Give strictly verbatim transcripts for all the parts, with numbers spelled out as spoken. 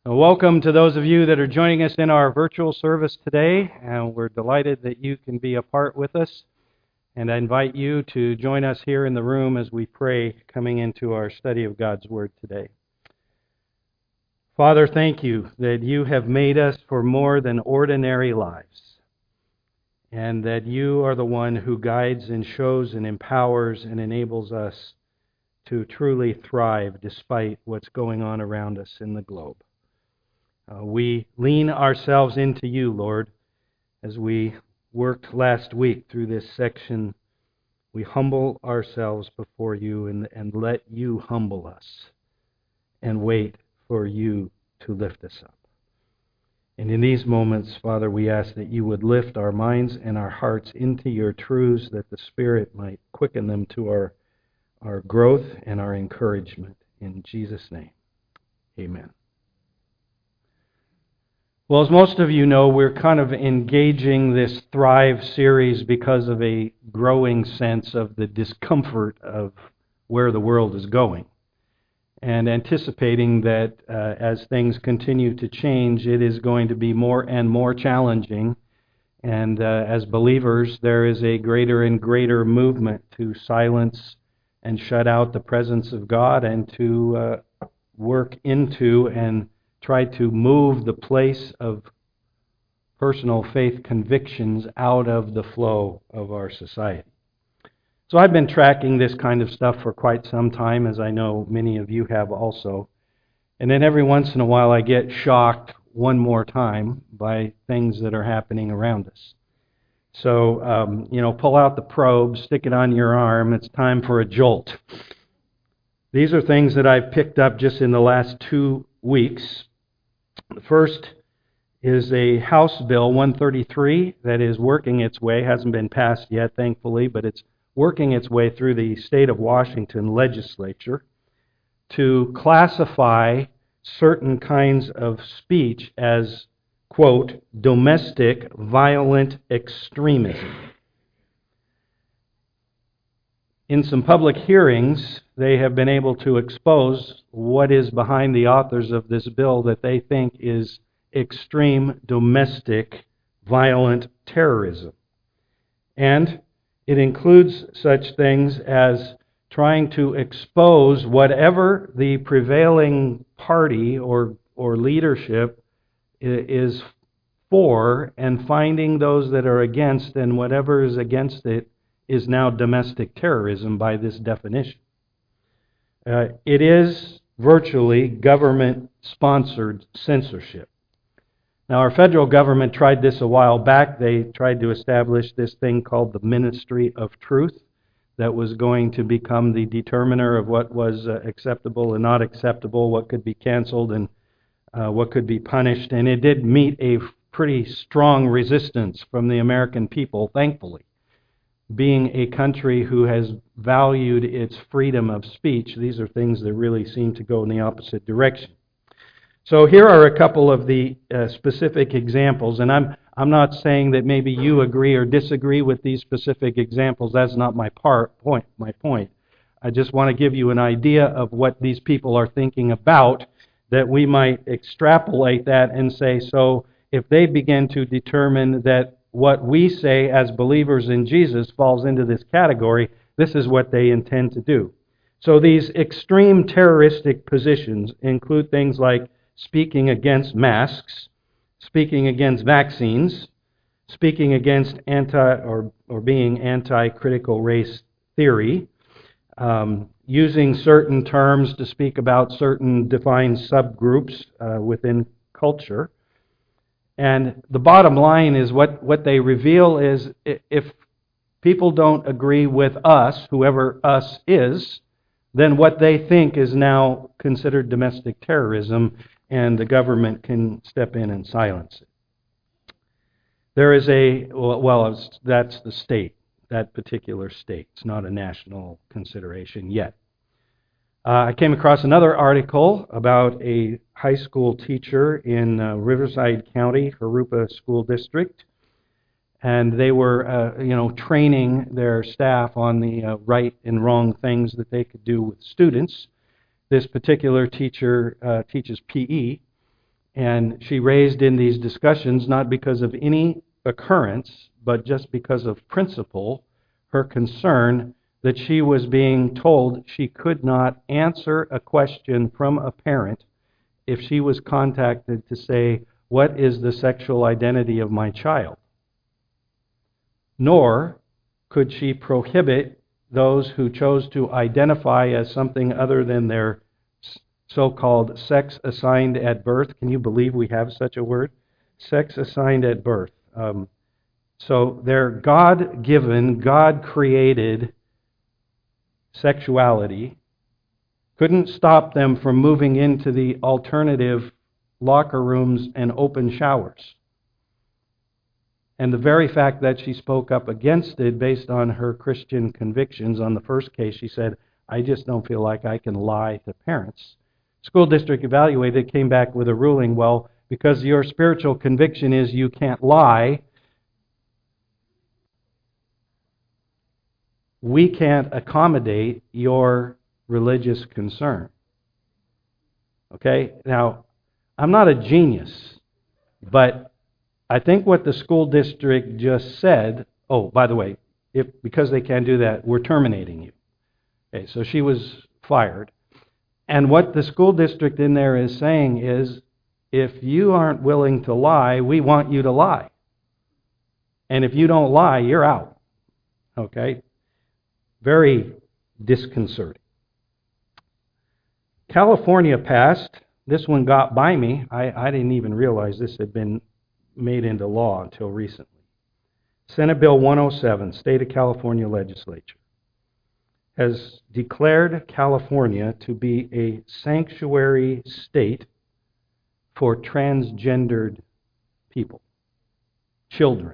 Uh, welcome to those of you that are joining us in our virtual service today, and we're delighted that you can be a part with us. And I invite you to join us here in the room as we pray, coming into our study of God's Word today. Father, thank you that you have made us for more than ordinary lives, and that you are the one who guides and shows and empowers and enables us to truly thrive despite what's going on around us in the globe. Uh, we lean ourselves into you, Lord, as we worked last week through this section. We humble ourselves before you and, and let you humble us and wait for you to lift us up. And in these moments, Father, we ask that you would lift our minds and our hearts into your truths, that the Spirit might quicken them to our, our growth and our encouragement. In Jesus' name, amen. Well, as most of you know, we're kind of engaging this Thrive series because of a growing sense of the discomfort of where the world is going, and anticipating that uh, as things continue to change, it is going to be more and more challenging. And uh, as believers, there is a greater and greater movement to silence and shut out the presence of God, and to uh, work into and try to move the place of personal faith convictions out of the flow of our society. So I've been tracking this kind of stuff for quite some time, as I know many of you have also. And then every once in a while I get shocked one more time by things that are happening around us. So, um, you know, pull out the probe, stick it on your arm. It's time for a jolt. These are things that I've picked up just in the last two weeks. The first is a House Bill one thirty-three that is working its way, hasn't been passed yet, thankfully, but it's working its way through the state of Washington legislature to classify certain kinds of speech as, quote, domestic violent extremism. In some public hearings, they have been able to expose what is behind the authors of this bill that they think is extreme domestic violent terrorism. And it includes such things as trying to expose whatever the prevailing party or, or leadership is for, and finding those that are against, and whatever is against it is now domestic terrorism by this definition. Uh, it is virtually government-sponsored censorship. Now, our federal government tried this a while back. They tried to establish this thing called the Ministry of Truth that was going to become the determiner of what was uh, acceptable and not acceptable, what could be canceled and uh, what could be punished. And it did meet a pretty strong resistance from the American people, thankfully. Being a country who has valued its freedom of speech, these are things that really seem to go in the opposite direction. So here are a couple of the uh, specific examples, and I'm I'm not saying that maybe you agree or disagree with these specific examples. That's not my part point. My point. I just want to give you an idea of what these people are thinking about, that we might extrapolate that and say, so if they begin to determine that what we say as believers in Jesus falls into this category, this is what they intend to do. So these extreme terroristic positions include things like speaking against masks, speaking against vaccines, speaking against anti or, or being anti-critical race theory, um, using certain terms to speak about certain defined subgroups uh, within culture. And the bottom line is what, what they reveal is if people don't agree with us, whoever us is, then what they think is now considered domestic terrorism, and the government can step in and silence it. There is a, well, that's the state, that particular state. It's not a national consideration yet. Uh, I came across another article about a high school teacher in uh, Riverside County, Jurupa School District, and they were, uh, you know, training their staff on the uh, right and wrong things that they could do with students. This particular teacher uh, teaches P E, And she raised in these discussions, not because of any occurrence, but just because of principle, her concern that she was being told she could not answer a question from a parent if she was contacted to say, "What is the sexual identity of my child?" Nor could she prohibit those who chose to identify as something other than their so-called sex assigned at birth. Can you believe we have such a word? Sex assigned at birth. Um, so their God-given, God-created sexuality couldn't stop them from moving into the alternative locker rooms and open showers. And the very fact that she spoke up against it based on her Christian convictions, on the first case, she said, "I just don't feel like I can lie to parents." School district evaluated, came back with a ruling, well, because your spiritual conviction is you can't lie, we can't accommodate your religious concern. Okay? Now, I'm not a genius, but I think what the school district just said, oh, by the way, if because they can't do that, we're terminating you. Okay, so she was fired. And what the school district in there is saying is, if you aren't willing to lie, we want you to lie. And if you don't lie, you're out. Okay? Very disconcerting. California passed. This one got by me. I, I didn't even realize this had been made into law until recently. Senate Bill one oh seven, State of California Legislature, has declared California to be a sanctuary state for transgendered people, children.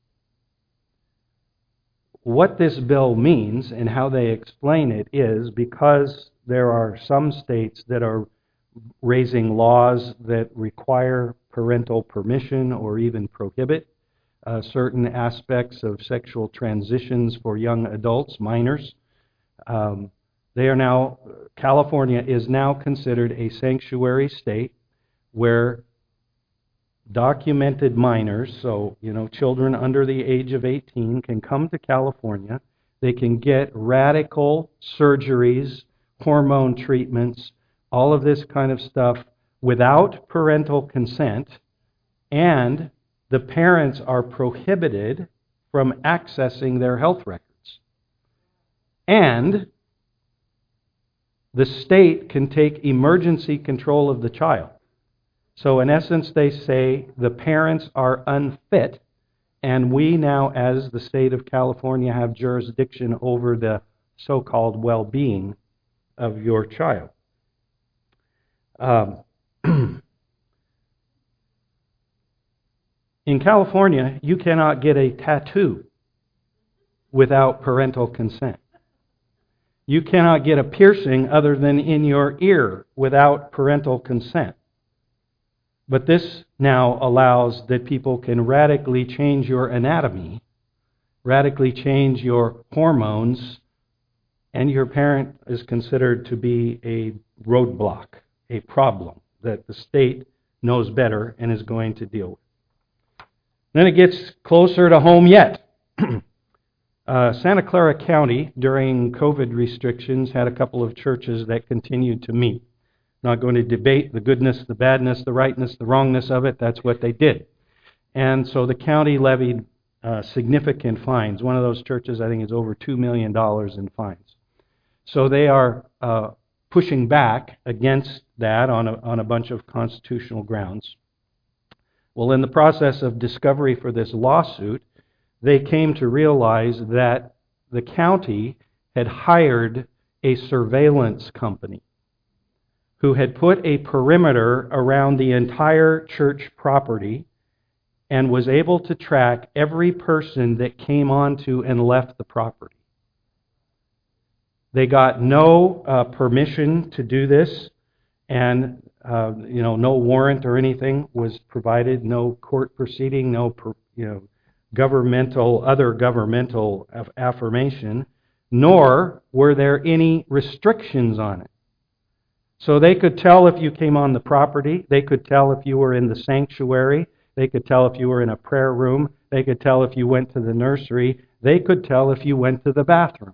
What this bill means and how they explain it is because there are some states that are raising laws that require parental permission or even prohibit uh, certain aspects of sexual transitions for young adults, minors. Um, they are now, California is now considered a sanctuary state where documented minors, so, you know, children under the age of eighteen can come to California. They can get radical surgeries, hormone treatments, all of this kind of stuff without parental consent, and the parents are prohibited from accessing their health records. And the state can take emergency control of the child. So in essence, they say the parents are unfit, and we now, as the state of California, have jurisdiction over the so-called well-being of your child. Um, in California, you cannot get a tattoo without parental consent. You cannot get a piercing other than in your ear without parental consent. But this now allows that people can radically change your anatomy, radically change your hormones, and your parent is considered to be a roadblock, a problem that the state knows better and is going to deal with. Then it gets closer to home yet. uh, Santa Clara County, during COVID restrictions, had a couple of churches that continued to meet. Not going to debate the goodness, the badness, the rightness, the wrongness of it. That's what they did. And so the county levied uh, significant fines. One of those churches, I think, is over two million dollars in fines. So they are uh, pushing back against that on a, on a bunch of constitutional grounds. Well, in the process of discovery for this lawsuit, they came to realize that the county had hired a surveillance company who had put a perimeter around the entire church property and was able to track every person that came onto and left the property. They got no uh, permission to do this, and uh, you know, no warrant or anything was provided, no court proceeding, no per, you know, governmental, other governmental aff- affirmation, nor were there any restrictions on it. So they could tell if you came on the property. They could tell if you were in the sanctuary. They could tell if you were in a prayer room. They could tell if you went to the nursery. They could tell if you went to the bathroom.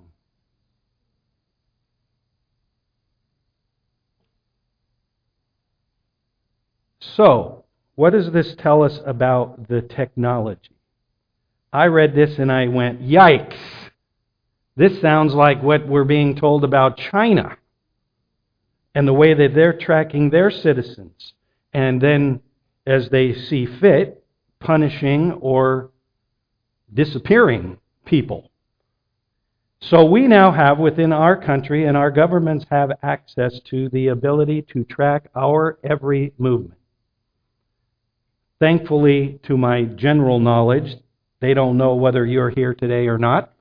So, what does this tell us about the technology? I read this and I went, yikes! This sounds like what we're being told about China and the way that they're tracking their citizens. And then, as they see fit, punishing or disappearing people. So we now have within our country, and our governments have access to the ability to track our every movement. Thankfully, to my general knowledge, they don't know whether you're here today or not.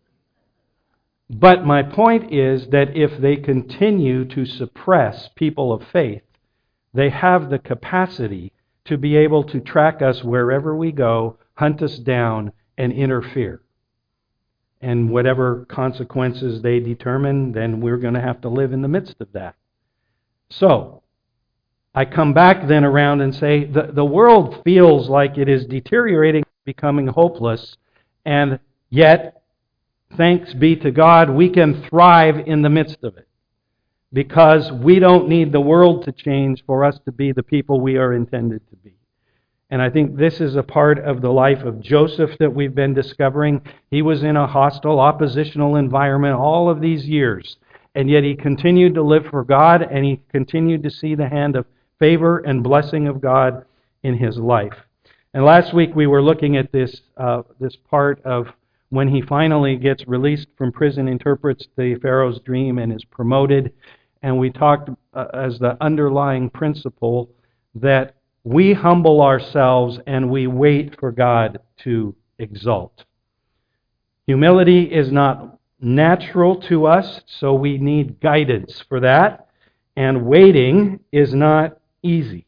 But my point is that if they continue to suppress people of faith, they have the capacity to be able to track us wherever we go, hunt us down, and interfere. And whatever consequences they determine, then we're going to have to live in the midst of that. So, I come back then around and say, the, the world feels like it is deteriorating, becoming hopeless, and yet, thanks be to God, we can thrive in the midst of it. Because we don't need the world to change for us to be the people we are intended to be. And I think this is a part of the life of Joseph that we've been discovering. He was in a hostile, oppositional environment all of these years. And yet he continued to live for God, and he continued to see the hand of favor and blessing of God in his life. And last week we were looking at this, uh, this part of when he finally gets released from prison, interprets the Pharaoh's dream, and is promoted. And we talked uh, as the underlying principle that we humble ourselves and we wait for God to exalt. Humility is not natural to us, so we need guidance for that. And waiting is not easy.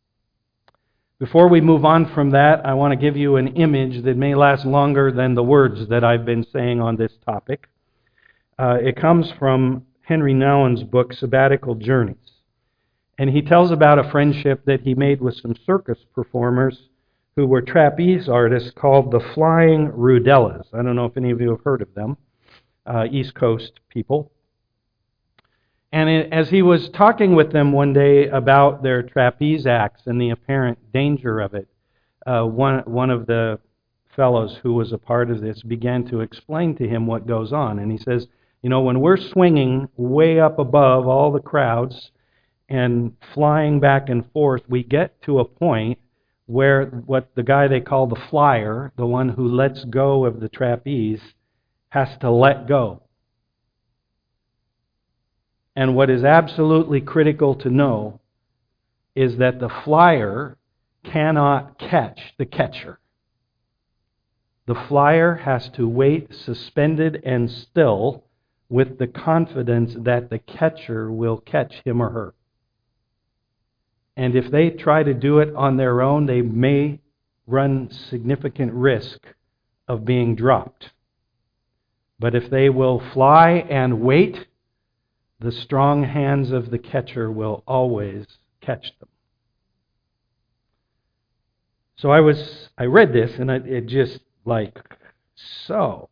Before we move on from that, I want to give you an image that may last longer than the words that I've been saying on this topic. Uh, it comes from Henry Nouwen's book, Sabbatical Journeys. And he tells about a friendship that he made with some circus performers who were trapeze artists called the Flying Rudellas. I don't know if any of you have heard of them, uh, East Coast people. And it, as he was talking with them one day about their trapeze acts and the apparent danger of it, uh, one, one of the fellows who was a part of this began to explain to him what goes on. And he says, you know, when we're swinging way up above all the crowds and flying back and forth, we get to a point where what the guy they call the flyer, the one who lets go of the trapeze, has to let go. And what is absolutely critical to know is that the flyer cannot catch the catcher. The flyer has to wait suspended and still with the confidence that the catcher will catch him or her. And if they try to do it on their own, they may run significant risk of being dropped. But if they will fly and wait, the strong hands of the catcher will always catch them. So I was, I read this and it, it just like, so.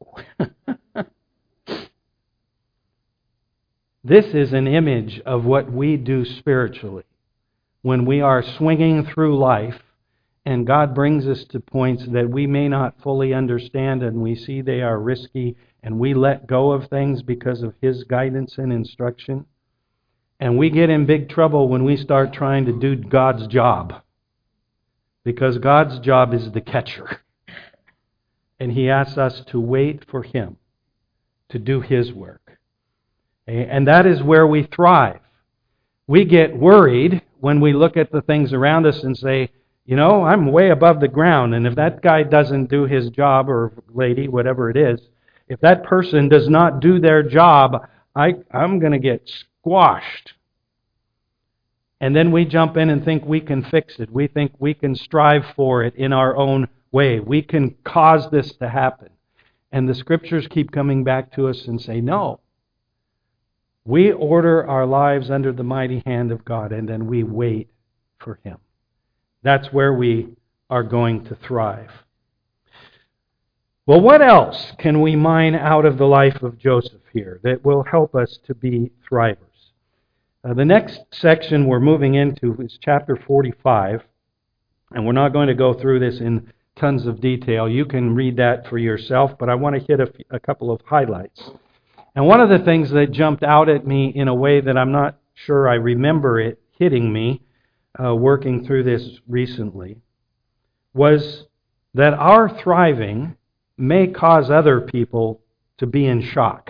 This is an image of what we do spiritually. When we are swinging through life and God brings us to points that we may not fully understand and we see they are risky and we let go of things because of His guidance and instruction. And we get in big trouble when we start trying to do God's job. Because God's job is the catcher. And He asks us to wait for Him to do His work. And that is where we thrive. We get worried when we look at the things around us and say, you know, I'm way above the ground, and if that guy doesn't do his job, or lady, whatever it is, if that person does not do their job, I, I'm going to get squashed. And then we jump in and think we can fix it. We think we can strive for it in our own way. We can cause this to happen. And the Scriptures keep coming back to us and say, no. We order our lives under the mighty hand of God, and then we wait for Him. That's where we are going to thrive. Well, what else can we mine out of the life of Joseph here that will help us to be thrivers? Uh, the next section we're moving into is chapter forty-five, and we're not going to go through this in tons of detail. You can read that for yourself, but I want to hit a, a couple of highlights. And one of the things that jumped out at me in a way that I'm not sure I remember it hitting me uh, working through this recently was that our thriving may cause other people to be in shock.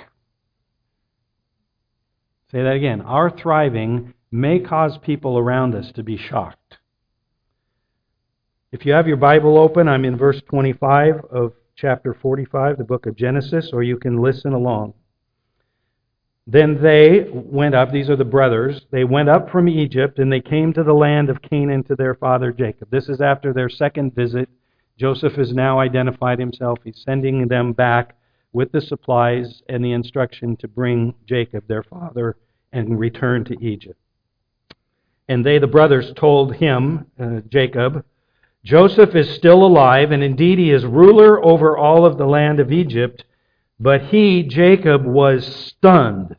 Say that again. Our thriving may cause people around us to be shocked. If you have your Bible open, I'm in verse twenty-five of chapter forty-five, the book of Genesis, or you can listen along. Then they went up, these are the brothers, they went up from Egypt, and they came to the land of Canaan to their father Jacob. This is after their second visit. Joseph has now identified himself. He's sending them back with the supplies and the instruction to bring Jacob, their father, and return to Egypt. And they, the brothers, told him, uh, Jacob, Joseph is still alive, and indeed he is ruler over all of the land of Egypt. But he, Jacob, was stunned,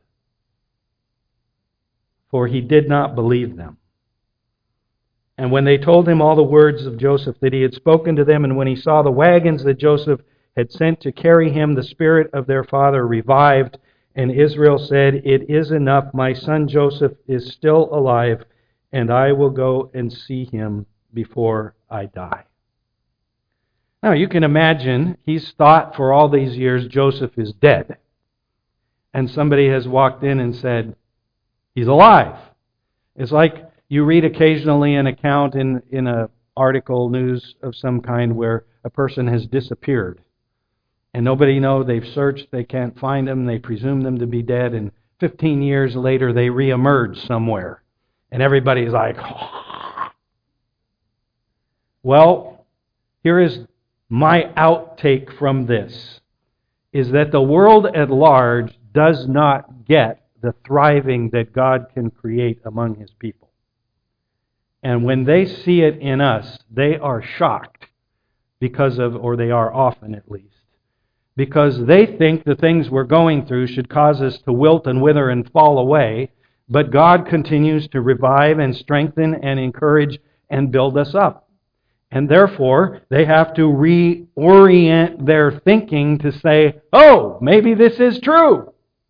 for he did not believe them. And when they told him all the words of Joseph that he had spoken to them, and when he saw the wagons that Joseph had sent to carry him, the spirit of their father revived, and Israel said, It is enough, my son Joseph is still alive, and I will go and see him before I die. Now, you can imagine he's thought for all these years Joseph is dead. And somebody has walked in and said, he's alive. It's like you read occasionally an account in, in an article, news of some kind, where a person has disappeared. And nobody knows, they've searched, they can't find them, they presume them to be dead, and fifteen years later they reemerge somewhere. And everybody's like, oh. Well, here is my outtake from this, is that the world at large does not get the thriving that God can create among His people. And when they see it in us, they are shocked because of, or they are often at least, because they think the things we're going through should cause us to wilt and wither and fall away, but God continues to revive and strengthen and encourage and build us up. And therefore, they have to reorient their thinking to say, oh, maybe this is true.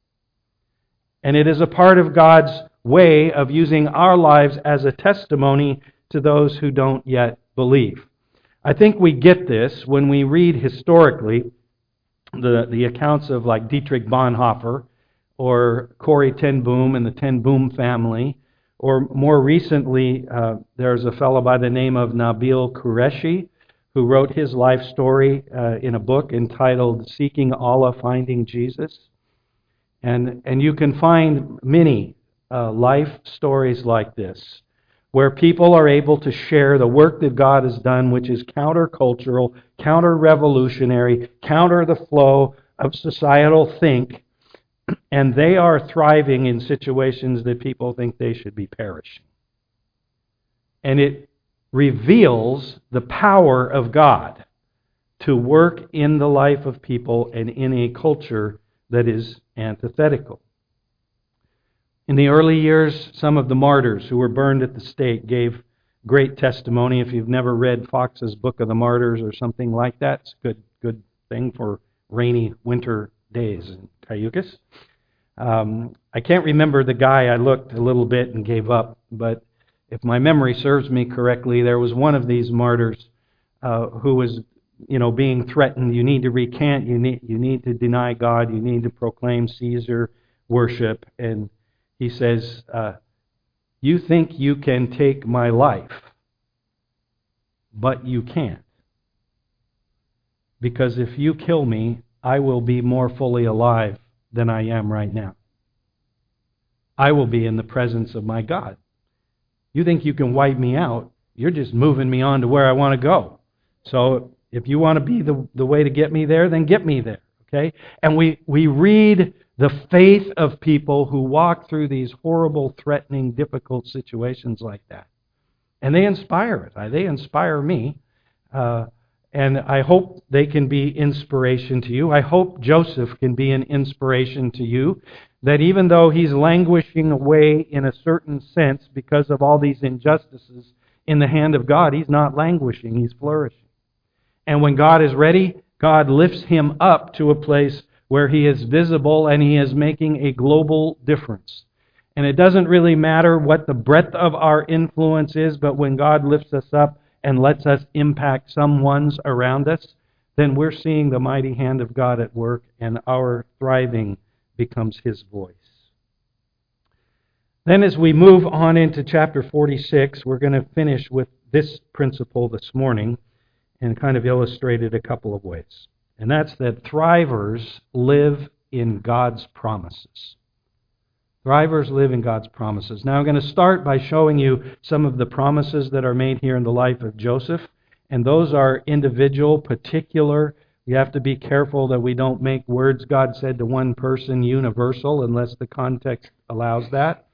And it is a part of God's way of using our lives as a testimony to those who don't yet believe. I think we get this when we read historically the, the accounts of like Dietrich Bonhoeffer or Corrie ten Boom and the ten Boom family. Or more recently, uh, there's a fellow by the name of Nabil Qureshi who wrote his life story uh, in a book entitled Seeking Allah, Finding Jesus. And, and you can find many uh, life stories like this, where people are able to share the work that God has done, which is countercultural, counter-revolutionary, counter the flow of societal think, and they are thriving in situations that people think they should be perishing. And it reveals the power of God to work in the life of people and in a culture that is antithetical. In the early years, some of the martyrs who were burned at the stake gave great testimony. If you've never read Fox's Book of the Martyrs or something like that, it's a good, good thing for rainy winter days in Cayucas. Um, I can't remember the guy. I looked a little bit and gave up, but if my memory serves me correctly, there was one of these martyrs uh, who was, you know, being threatened. You need to recant. You need you need to deny God. You need to proclaim Caesar worship. And he says, uh, "You think you can take my life, but you can't, because if you kill me, I will be more fully alive than I am right now. I will be in the presence of my God. You think you can wipe me out, you're just moving me on to where I want to go. So if you want to be the, the way to get me there, then get me there." Okay? And we, we read the faith of people who walk through these horrible, threatening, difficult situations like that. And they inspire it. They inspire me. Uh, and I hope they can be inspiration to you. I hope Joseph can be an inspiration to you, that even though he's languishing away in a certain sense because of all these injustices in the hand of God, he's not languishing, he's flourishing. And when God is ready, God lifts him up to a place where he is visible and he is making a global difference. And it doesn't really matter what the breadth of our influence is, but when God lifts us up and lets us impact someone's around us, then we're seeing the mighty hand of God at work, and our thriving becomes his voice. Then as we move on into chapter forty-six, we're going to finish with this principle this morning and kind of illustrate it a couple of ways. And that's that thrivers live in God's promises. Thrivers live in God's promises. Now I'm going to start by showing you some of the promises that are made here in the life of Joseph. And those are individual, particular. We have to be careful that we don't make words God said to one person universal unless the context allows that.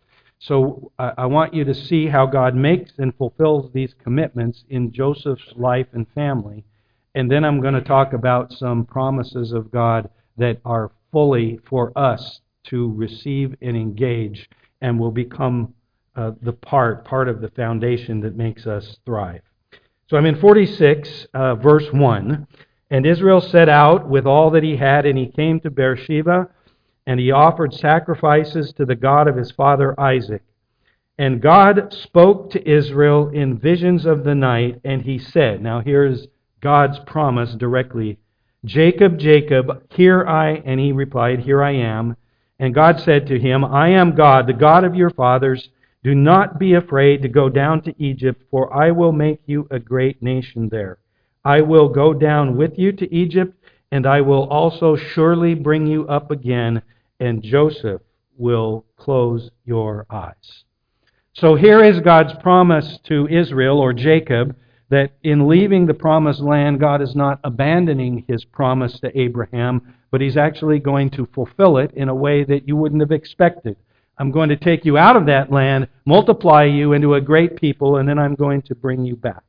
So I want you to see how God makes and fulfills these commitments in Joseph's life and family. And then I'm going to talk about some promises of God that are fully for us to receive and engage and will become uh, the part, part of the foundation that makes us thrive. So I'm in forty-six, uh, verse one. And Israel set out with all that he had, and he came to Beersheba, and he offered sacrifices to the God of his father Isaac. And God spoke to Israel in visions of the night, and he said, now here's God's promise directly, Jacob, Jacob, here I, and he replied, here I am. And God said to him, I am God, the God of your fathers. Do not be afraid to go down to Egypt, for I will make you a great nation there. I will go down with you to Egypt, and I will also surely bring you up again, and Joseph will close your eyes. So here is God's promise to Israel, or Jacob, that in leaving the promised land, God is not abandoning his promise to Abraham, but he's actually going to fulfill it in a way that you wouldn't have expected. I'm going to take you out of that land, multiply you into a great people, and then I'm going to bring you back.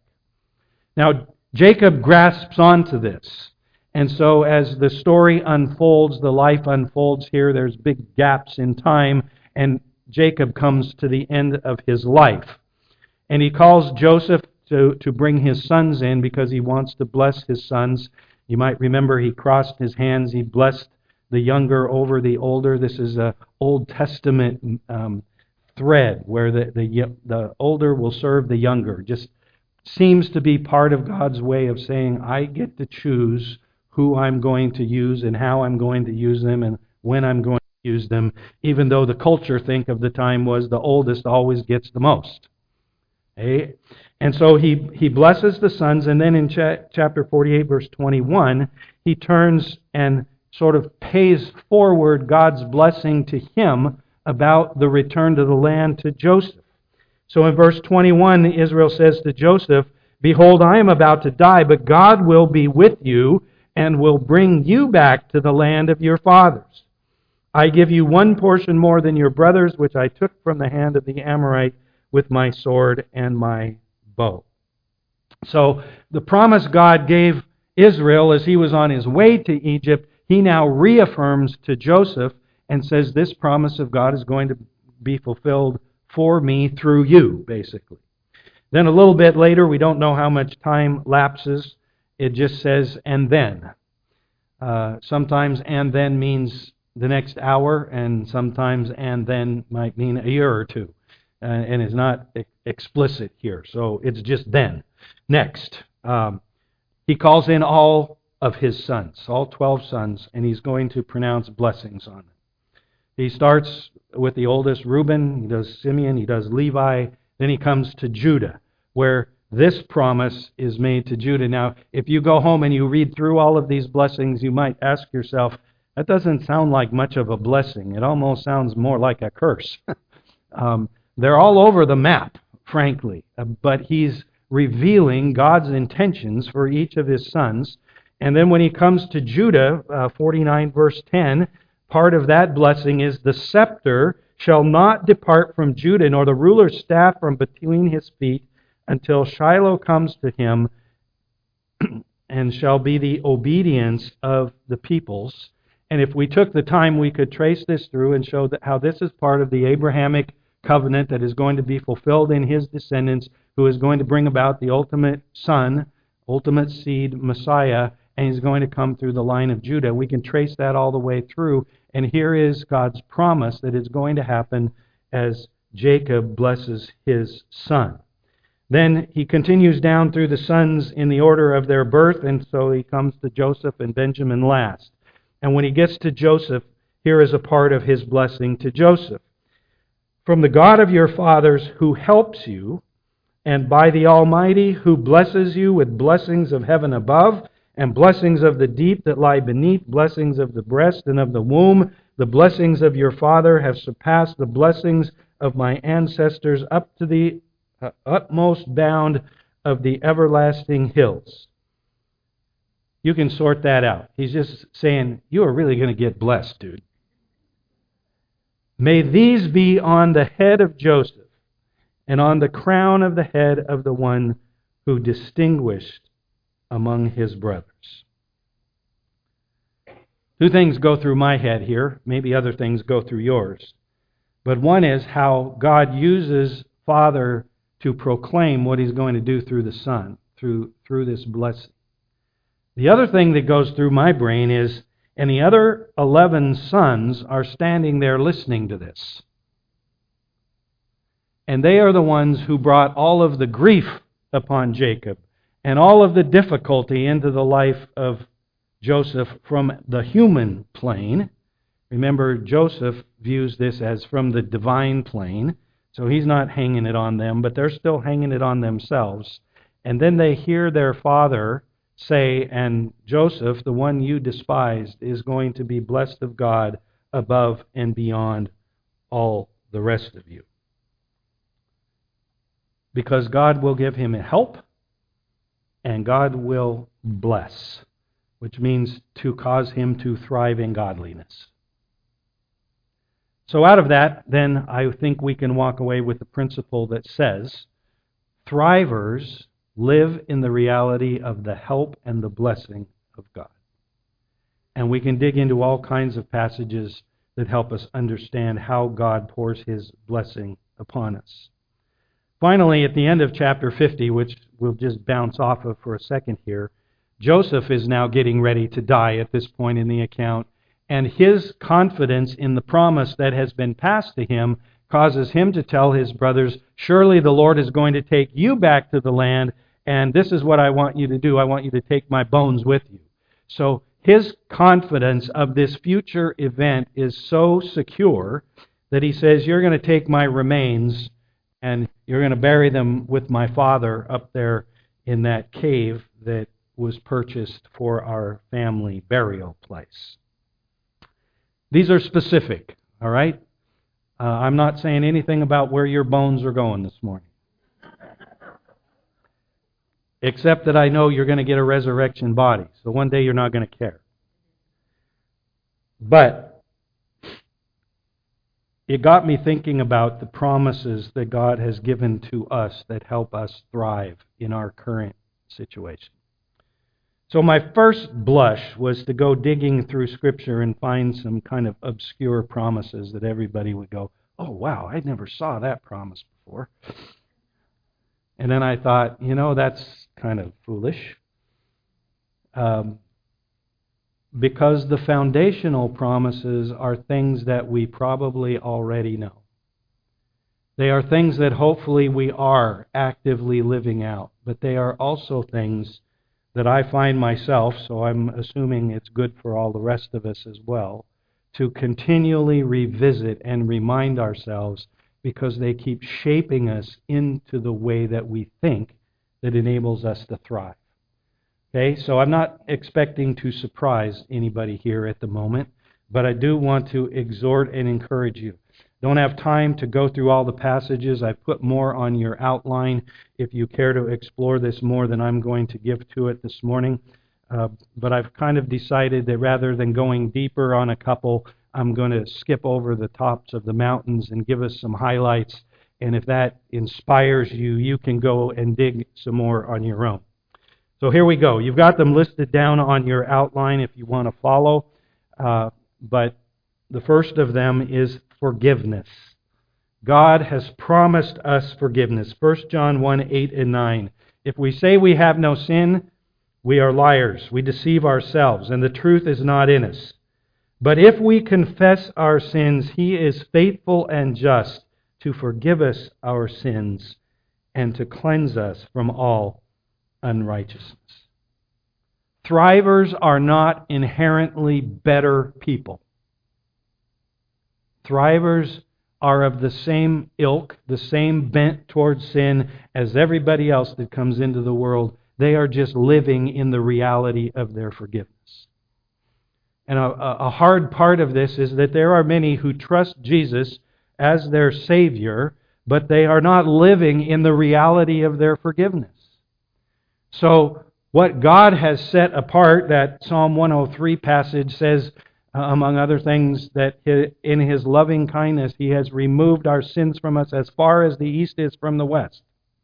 Now, Jacob grasps onto this. And so as the story unfolds, the life unfolds here, there's big gaps in time, and Jacob comes to the end of his life. And he calls Joseph to, to bring his sons in because he wants to bless his sons. You might remember he crossed his hands, he blessed the younger over the older. This is an Old Testament um, thread where the, the, the older will serve the younger. Just seems to be part of God's way of saying, I get to choose who I'm going to use and how I'm going to use them and when I'm going to use them, even though the culture, think of the time, was the oldest always gets the most. Okay? And so he, he blesses the sons, and then in cha- chapter forty-eight, verse twenty-one, he turns and sort of pays forward God's blessing to him about the return to the land to Joseph. So in verse twenty-one, Israel says to Joseph, Behold, I am about to die, but God will be with you and will bring you back to the land of your fathers. I give you one portion more than your brothers, which I took from the hand of the Amorite with my sword and my bow. So the promise God gave Israel as he was on his way to Egypt, he now reaffirms to Joseph and says this promise of God is going to be fulfilled for me through you, basically. Then a little bit later, we don't know how much time lapses. It just says, and then. Uh, sometimes and then means the next hour, and sometimes and then might mean a year or two. Uh, and is not e- explicit here. So it's just then. Next, um, he calls in all of his sons, all twelve sons, and he's going to pronounce blessings on them. He starts with the oldest, Reuben, he does Simeon, he does Levi, then he comes to Judah, where this promise is made to Judah. Now, if you go home and you read through all of these blessings, you might ask yourself, that doesn't sound like much of a blessing. It almost sounds more like a curse. um, they're all over the map, frankly, uh, but he's revealing God's intentions for each of his sons. And then when he comes to Judah, uh, forty-nine verse ten, part of that blessing is the scepter shall not depart from Judah, nor the ruler's staff from between his feet, until Shiloh comes to him, and shall be the obedience of the peoples. And if we took the time, we could trace this through and show that how this is part of the Abrahamic covenant that is going to be fulfilled in his descendants, who is going to bring about the ultimate son, ultimate seed, Messiah, and he's going to come through the line of Judah. We can trace that all the way through, and here is God's promise that is going to happen as Jacob blesses his son. Then he continues down through the sons in the order of their birth, and so he comes to Joseph and Benjamin last. And when he gets to Joseph, here is a part of his blessing to Joseph. From the God of your fathers who helps you, and by the Almighty who blesses you with blessings of heaven above, and blessings of the deep that lie beneath, blessings of the breast and of the womb, the blessings of your father have surpassed the blessings of my ancestors up to the uh, utmost bound of the everlasting hills. You can sort that out. He's just saying, you are really going to get blessed, dude. May these be on the head of Joseph, and on the crown of the head of the one who distinguished among his brothers. Two things go through my head here. Maybe other things go through yours. But one is how God uses Father to proclaim what he's going to do through the Son, through, through this blessing. The other thing that goes through my brain is, and the other eleven sons are standing there listening to this. And they are the ones who brought all of the grief upon Jacob and all of the difficulty into the life of Joseph from the human plane. Remember, Joseph views this as from the divine plane, so he's not hanging it on them, but they're still hanging it on themselves. And then they hear their father say, and Joseph, the one you despised, is going to be blessed of God above and beyond all the rest of you. Because God will give him help, and God will bless, which means to cause him to thrive in godliness. So out of that, then, I think we can walk away with the principle that says, thrivers live in the reality of the help and the blessing of God. And we can dig into all kinds of passages that help us understand how God pours his blessing upon us. Finally, at the end of chapter fifty, which we'll just bounce off of for a second here, Joseph is now getting ready to die at this point in the account, and his confidence in the promise that has been passed to him causes him to tell his brothers, surely the Lord is going to take you back to the land, and this is what I want you to do. I want you to take my bones with you. So his confidence of this future event is so secure that he says, you're going to take my remains and you're going to bury them with my father up there in that cave that was purchased for our family burial place. These are specific, all right? Uh, I'm not saying anything about where your bones are going this morning. Except that I know you're going to get a resurrection body. So one day you're not going to care. But it got me thinking about the promises that God has given to us that help us thrive in our current situation. So my first blush was to go digging through Scripture and find some kind of obscure promises that everybody would go, oh, wow, I never saw that promise before. And then I thought, you know, that's kind of foolish. Um, because the foundational promises are things that we probably already know. They are things that hopefully we are actively living out. But they are also things that I find myself, so I'm assuming it's good for all the rest of us as well, to continually revisit and remind ourselves, because they keep shaping us into the way that we think that enables us to thrive. Okay, so I'm not expecting to surprise anybody here at the moment, but I do want to exhort and encourage you. Don't have time to go through all the passages. I've put more on your outline if you care to explore this more than I'm going to give to it this morning. Uh, but I've kind of decided that rather than going deeper on a couple, I'm going to skip over the tops of the mountains and give us some highlights. And if that inspires you, you can go and dig some more on your own. So here we go. You've got them listed down on your outline if you want to follow. Uh, but the first of them is forgiveness. God has promised us forgiveness. First John one, eight and nine. If we say we have no sin, we are liars. We deceive ourselves, and the truth is not in us. But if we confess our sins, He is faithful and just to forgive us our sins and to cleanse us from all unrighteousness. Thrivers are not inherently better people. Thrivers are of the same ilk, the same bent towards sin as everybody else that comes into the world. They are just living in the reality of their forgiveness. And a, a hard part of this is that there are many who trust Jesus as their Savior, but they are not living in the reality of their forgiveness. So what God has set apart, that Psalm one oh three passage says, uh, among other things, that in His loving kindness He has removed our sins from us as far as the east is from the west.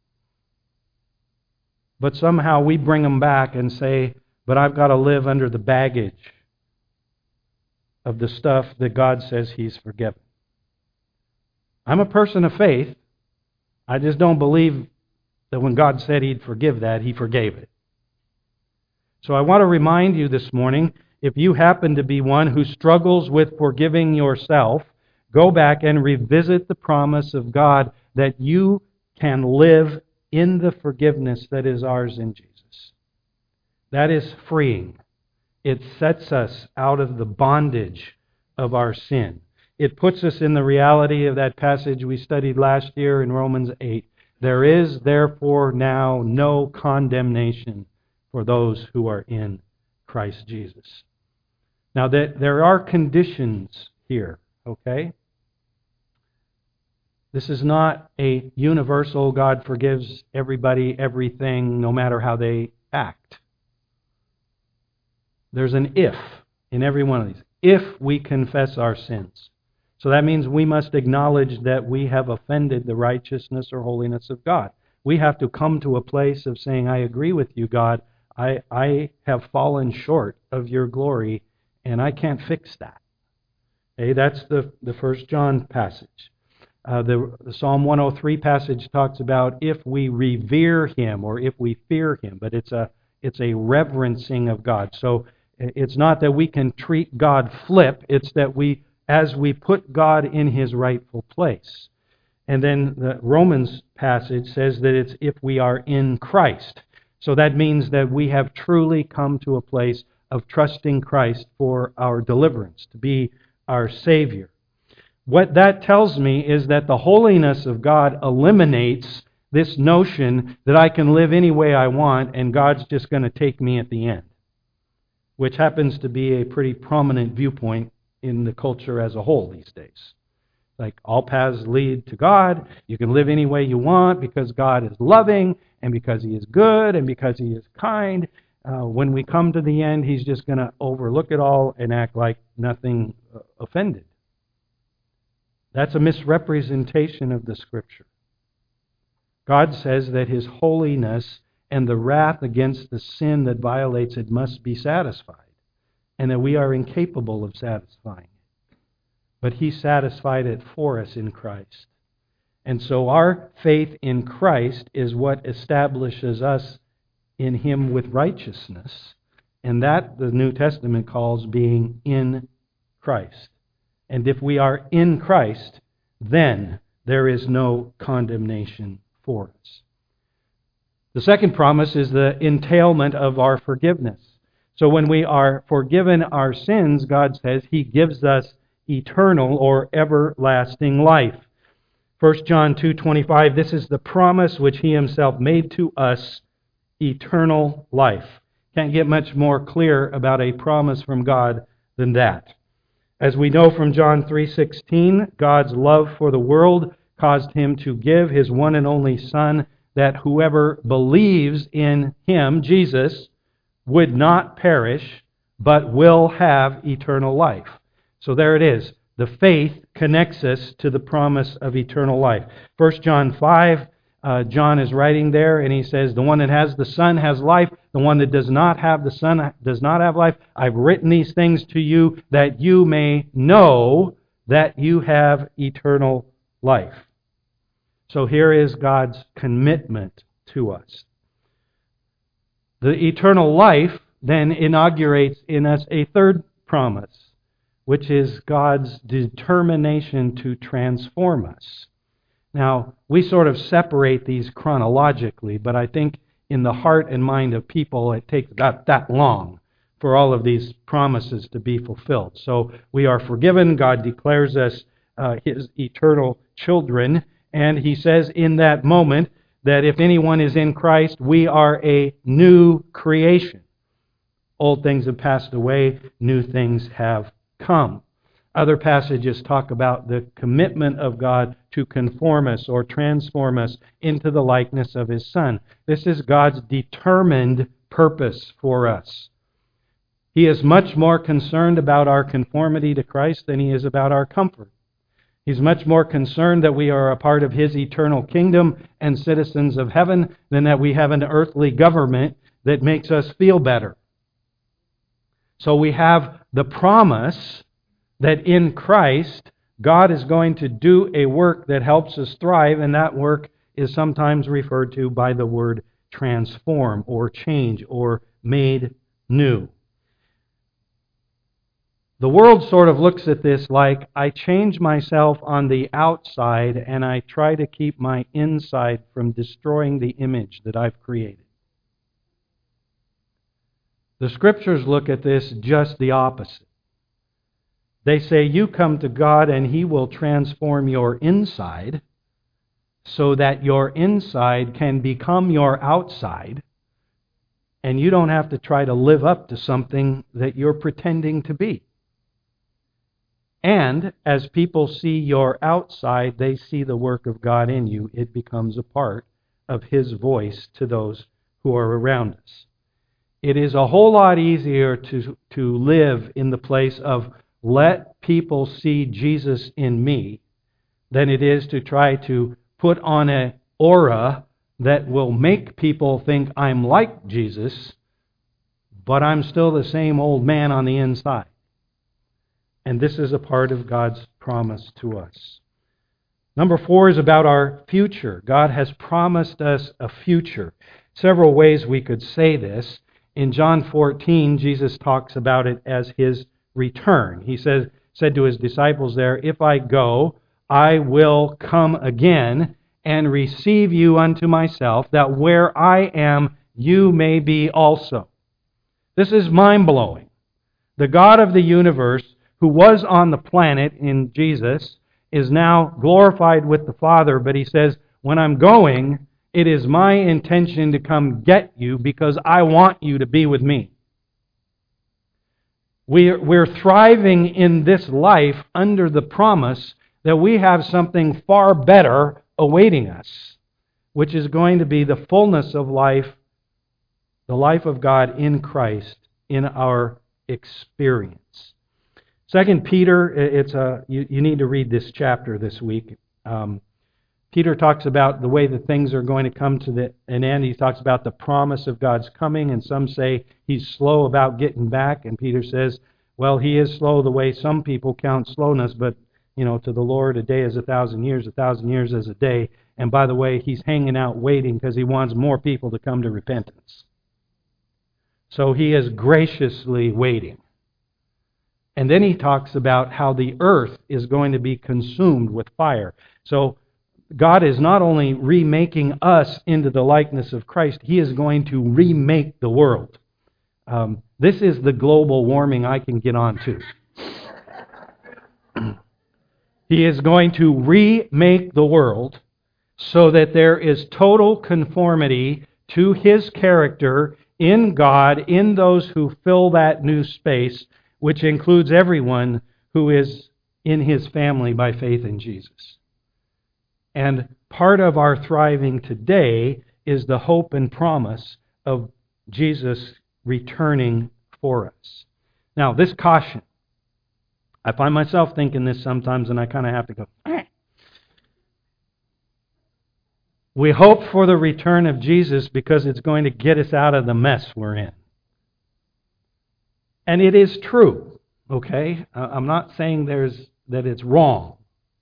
But somehow we bring them back and say, but I've got to live under the baggage of the stuff that God says He's forgiven. I'm a person of faith. I just don't believe that when God said He'd forgive that, He forgave it. So I want to remind you this morning, if you happen to be one who struggles with forgiving yourself, go back and revisit the promise of God that you can live in the forgiveness that is ours in Jesus. That is freeing. It sets us out of the bondage of our sin. It puts us in the reality of that passage we studied last year in Romans eight. There is therefore now no condemnation for those who are in Christ Jesus. Now, that there are conditions here, okay? This is not a universal God forgives everybody, everything, no matter how they act. There's an if in every one of these. If we confess our sins. So that means we must acknowledge that we have offended the righteousness or holiness of God. We have to come to a place of saying, I agree with you, God. I, I have fallen short of your glory, and I can't fix that. Okay, that's the, the First John passage. Uh, the, the Psalm one oh three passage talks about if we revere Him or if we fear Him, but it's a it's a reverencing of God. So it's not that we can treat God flip, it's that we, as we put God in His rightful place. And then the Romans passage says that it's if we are in Christ. So that means that we have truly come to a place of trusting Christ for our deliverance, to be our Savior. What that tells me is that the holiness of God eliminates this notion that I can live any way I want and God's just going to take me at the end, which happens to be a pretty prominent viewpoint in the culture as a whole these days. Like, all paths lead to God. You can live any way you want because God is loving and because He is good and because He is kind. Uh, when we come to the end, He's just going to overlook it all and act like nothing uh, offended. That's a misrepresentation of the Scripture. God says that His holiness and the wrath against the sin that violates it must be satisfied, and that we are incapable of satisfying it. But He satisfied it for us in Christ. And so our faith in Christ is what establishes us in Him with righteousness, and that the New Testament calls being in Christ. And if we are in Christ, then there is no condemnation for us. The second promise is the entailment of our forgiveness. So when we are forgiven our sins, God says He gives us eternal or everlasting life. First John two twenty-five, this is the promise which He Himself made to us, eternal life. Can't get much more clear about a promise from God than that. As we know from John three sixteen, God's love for the world caused Him to give His one and only Son, that whoever believes in Him, Jesus, would not perish, but will have eternal life. So there it is. The faith connects us to the promise of eternal life. First John five, uh, John is writing there, and he says, the one that has the Son has life. The one that does not have the Son does not have life. I've written these things to you that you may know that you have eternal life. So here is God's commitment to us. The eternal life then inaugurates in us a third promise, which is God's determination to transform us. Now, we sort of separate these chronologically, but I think in the heart and mind of people, it takes about that long for all of these promises to be fulfilled. So we are forgiven. God declares us uh, His eternal children, and He says in that moment that if anyone is in Christ, we are a new creation. Old things have passed away, new things have come. Other passages talk about the commitment of God to conform us or transform us into the likeness of His Son. This is God's determined purpose for us. He is much more concerned about our conformity to Christ than He is about our comfort. He's much more concerned that we are a part of His eternal kingdom and citizens of heaven than that we have an earthly government that makes us feel better. So we have the promise that in Christ, God is going to do a work that helps us thrive, and that work is sometimes referred to by the word transform or change or made new. The world sort of looks at this like I change myself on the outside and I try to keep my inside from destroying the image that I've created. The Scriptures look at this just the opposite. They say you come to God and He will transform your inside so that your inside can become your outside, and you don't have to try to live up to something that you're pretending to be. And as people see your outside, they see the work of God in you. It becomes a part of His voice to those who are around us. It is a whole lot easier to, to live in the place of let people see Jesus in me than it is to try to put on an aura that will make people think I'm like Jesus, but I'm still the same old man on the inside. And this is a part of God's promise to us. Number four is about our future. God has promised us a future. Several ways we could say this. In John fourteen, Jesus talks about it as His return. He says, said to His disciples there, if I go, I will come again and receive you unto myself, that where I am, you may be also. This is mind-blowing. The God of the universe, who was on the planet in Jesus, is now glorified with the Father, but He says, when I'm going, it is my intention to come get you because I want you to be with me. We're, we're thriving in this life under the promise that we have something far better awaiting us, which is going to be the fullness of life, the life of God in Christ in our experience. Second Peter, it's a you, you need to read this chapter this week. Um, Peter talks about the way that things are going to come to the, an end. He talks about the promise of God's coming, and some say He's slow about getting back. And Peter says, well, He is slow the way some people count slowness, but, you know, to the Lord, a day is a thousand years, a thousand years is a day. And by the way, He's hanging out waiting because He wants more people to come to repentance. So He is graciously waiting. And then he talks about how the earth is going to be consumed with fire. So God is not only remaking us into the likeness of Christ, He is going to remake the world. Um, this is the global warming I can get on to. He is going to remake the world so that there is total conformity to His character in God, in those who fill that new space, which includes everyone who is in His family by faith in Jesus. And part of our thriving today is the hope and promise of Jesus returning for us. Now, this caution. I find myself thinking this sometimes, and I kind of have to go, eh. We hope for the return of Jesus because it's going to get us out of the mess we're in. And it is true, okay? I'm not saying there's that it's wrong.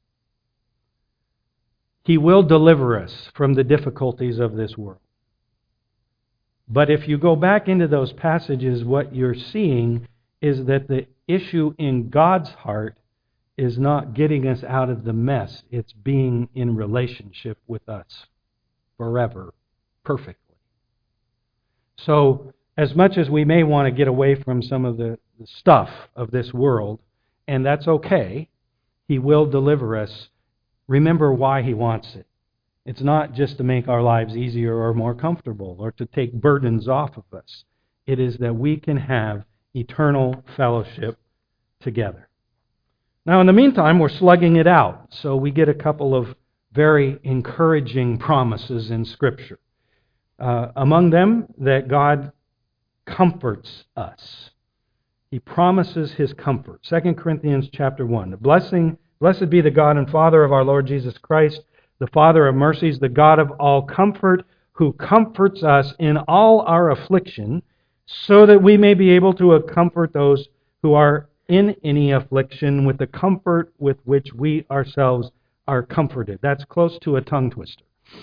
He will deliver us from the difficulties of this world. But if you go back into those passages, what you're seeing is that the issue in God's heart is not getting us out of the mess. It's being in relationship with us forever, perfectly. So, as much as we may want to get away from some of the, the stuff of this world, and that's okay, He will deliver us. Remember why He wants it. It's not just to make our lives easier or more comfortable or to take burdens off of us. It is that we can have eternal fellowship together. Now, in the meantime, we're slugging it out. So we get a couple of very encouraging promises in Scripture. Uh, among them, that God comforts us. He promises His comfort. Second Corinthians chapter one. The blessing, blessed be the God and Father of our Lord Jesus Christ, the Father of mercies, the God of all comfort, who comforts us in all our affliction, so that we may be able to comfort those who are in any affliction with the comfort with which we ourselves are comforted. That's close to a tongue twister.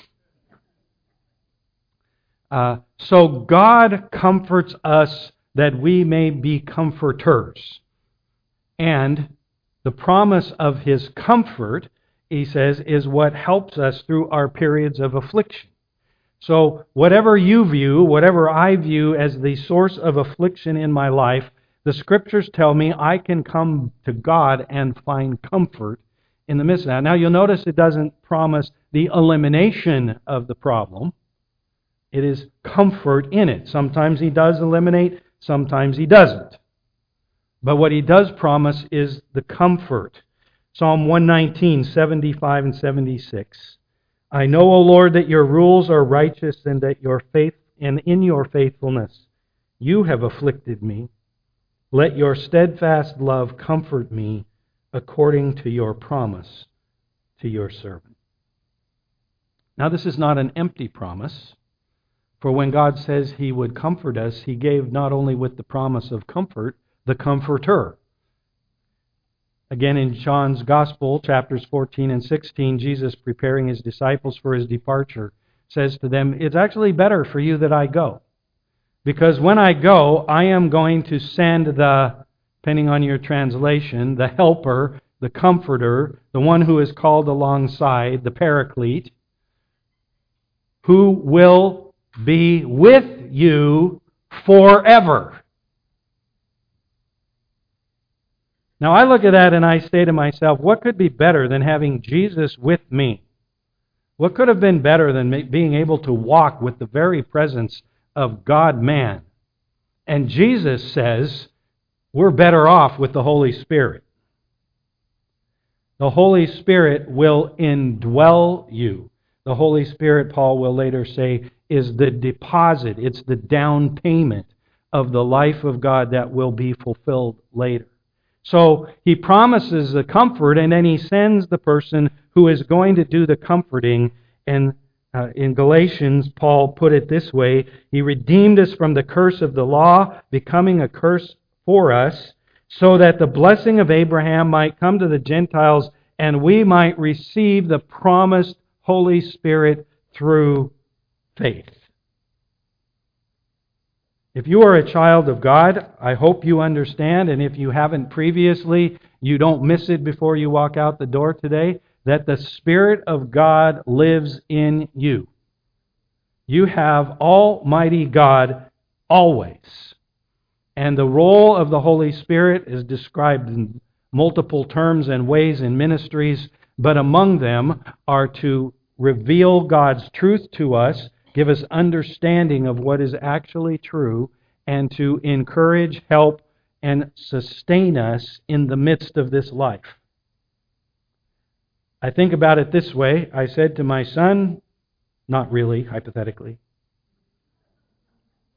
Uh, so God comforts us that we may be comforters. And the promise of His comfort, he says, is what helps us through our periods of affliction. So whatever you view, whatever I view as the source of affliction in my life, the Scriptures tell me I can come to God and find comfort in the midst of that. Now you'll notice it doesn't promise the elimination of the problem. It is comfort in it. Sometimes He does eliminate, sometimes He doesn't. But what He does promise is the comfort. Psalm one nineteen, seventy-five and seventy-six. I know, O Lord, that your rules are righteous and that your faith and in your faithfulness you have afflicted me. Let your steadfast love comfort me according to your promise to your servant. Now, this is not an empty promise, for when God says He would comfort us, He gave not only with the promise of comfort, the Comforter. Again, in John's Gospel, chapters fourteen and sixteen, Jesus, preparing His disciples for His departure, says to them, it's actually better for you that I go. Because when I go, I am going to send the, depending on your translation, the helper, the comforter, the one who is called alongside, the paraclete, who will be with you forever. Now I look at that and I say to myself, what could be better than having Jesus with me? What could have been better than being able to walk with the very presence of God-man? And Jesus says we're better off with the Holy Spirit. The Holy Spirit will indwell you. The Holy Spirit, Paul will later say, is the deposit. It's the down payment of the life of God that will be fulfilled later. So He promises the comfort, and then He sends the person who is going to do the comforting. And uh, in Galatians, Paul put it this way, He redeemed us from the curse of the law, becoming a curse for us, so that the blessing of Abraham might come to the Gentiles, and we might receive the promised Holy Spirit through faith. If you are a child of God, I hope you understand, and if you haven't previously, you don't miss it before you walk out the door today, that the Spirit of God lives in you. You have Almighty God always. And the role of the Holy Spirit is described in multiple terms and ways in ministries, but among them are to reveal God's truth to us, give us understanding of what is actually true, and to encourage, help, and sustain us in the midst of this life. I think about it this way. I said to my son, not really, hypothetically,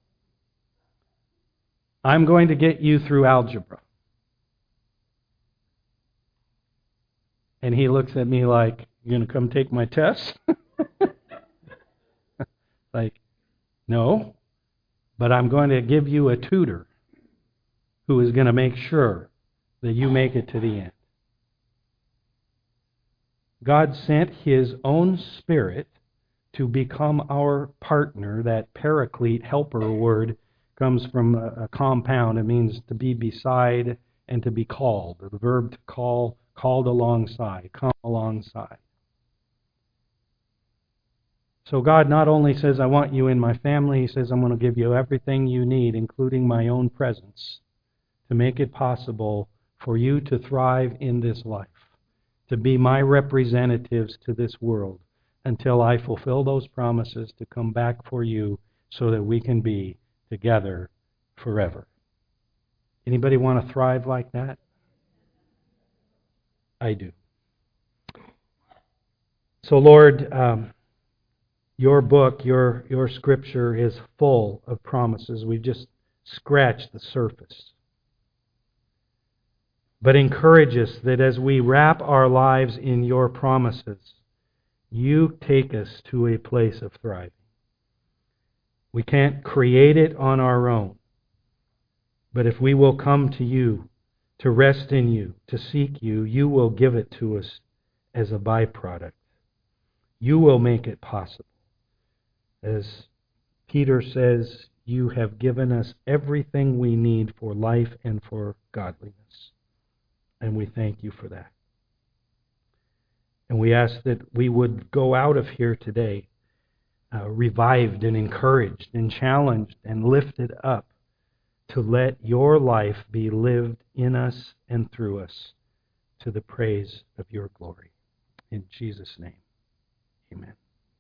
I'm going to get you through algebra. And he looks at me like, you going to come take my test? Like, no, but I'm going to give you a tutor who is going to make sure that you make it to the end. God sent His own Spirit to become our partner. That paraclete, helper word, comes from a, a compound. It means to be beside and to be called. The verb to call, called alongside, come alongside. So God not only says, I want you in my family, He says, I'm going to give you everything you need, including my own presence, to make it possible for you to thrive in this life, to be my representatives to this world until I fulfill those promises to come back for you so that we can be together forever. Anybody want to thrive like that? I do. So Lord, um, your book, your, your scripture is full of promises. We've just scratched the surface. But encourage us that as we wrap our lives in your promises, you take us to a place of thriving. We can't create it on our own. But if we will come to you, to rest in you, to seek you, you will give it to us as a byproduct. You will make it possible. As Peter says, you have given us everything we need for life and for godliness. And we thank you for that. And we ask that we would go out of here today uh, revived and encouraged and challenged and lifted up to let your life be lived in us and through us to the praise of your glory. In Jesus' name, amen.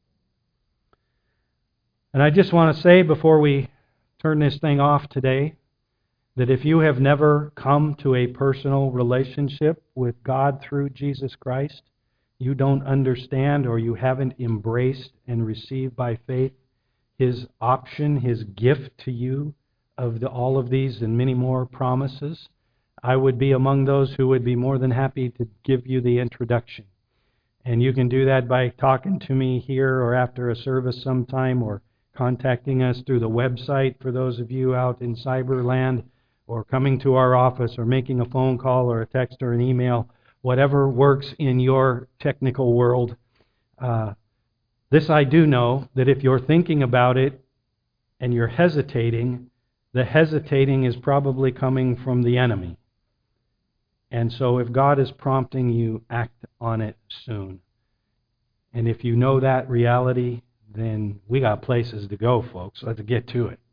And I just want to say before we turn this thing off today, that if you have never come to a personal relationship with God through Jesus Christ, you don't understand or you haven't embraced and received by faith His option, His gift to you of the, all of these and many more promises, I would be among those who would be more than happy to give you the introduction. And you can do that by talking to me here or after a service sometime, or contacting us through the website for those of you out in cyberland, or coming to our office, or making a phone call or a text or an email, whatever works in your technical world. Uh, this I do know, that if you're thinking about it and you're hesitating, the hesitating is probably coming from the enemy. And so if God is prompting you, act on it soon. And if you know that reality, then we got places to go, folks. Let's get to it.